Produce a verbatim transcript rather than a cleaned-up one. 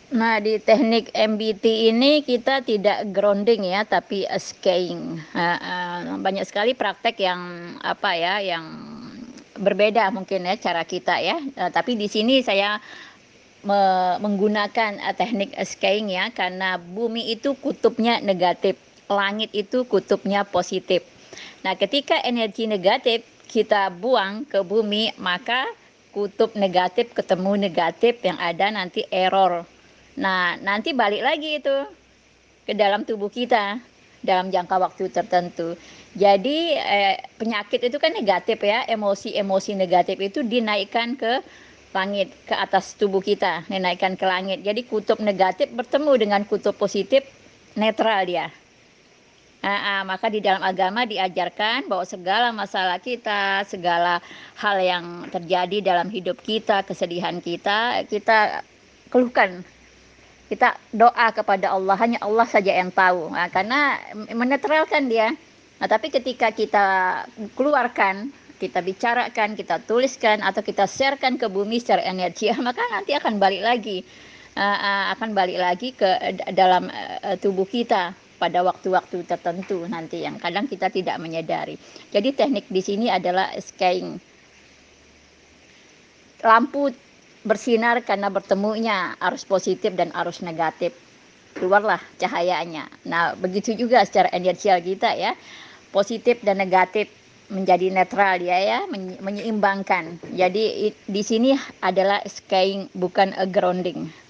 Nah, di teknik M B T ini kita tidak grounding ya, tapi uh, skaying. Heeh, banyak sekali praktek yang apa ya, yang berbeda mungkin ya cara kita ya. Eh, tapi di sini saya me- menggunakan uh, teknik uh, skaying ya, karena bumi itu kutubnya negatif, langit itu kutubnya positif. Nah, ketika energi negatif kita buang ke bumi, maka kutub negatif ketemu negatif, yang ada nanti error. Nah, nanti balik lagi itu ke dalam tubuh kita dalam jangka waktu tertentu. Jadi eh, penyakit itu kan negatif ya, emosi-emosi negatif itu dinaikkan ke langit, ke atas tubuh kita, dinaikkan ke langit. Jadi kutub negatif bertemu dengan kutub positif, netral dia. Nah, maka di dalam agama diajarkan bahwa segala masalah kita, segala hal yang terjadi dalam hidup kita, kesedihan kita, kita keluhkan, kita doa kepada Allah, hanya Allah saja yang tahu. Nah, karena menetralkan dia. Nah, tapi ketika kita keluarkan, kita bicarakan, kita tuliskan, atau kita sharekan ke bumi secara energi, maka nanti akan balik lagi, uh, uh, akan balik lagi ke uh, dalam uh, tubuh kita pada waktu-waktu tertentu nanti yang kadang kita tidak menyadari. Jadi teknik di sini adalah skying. Lampu bersinar karena bertemunya arus positif dan arus negatif, keluarlah cahayanya. Nah, begitu juga secara energial kita ya, positif dan negatif menjadi netral dia ya, menyeimbangkan. Jadi di sini adalah skying, bukan a grounding.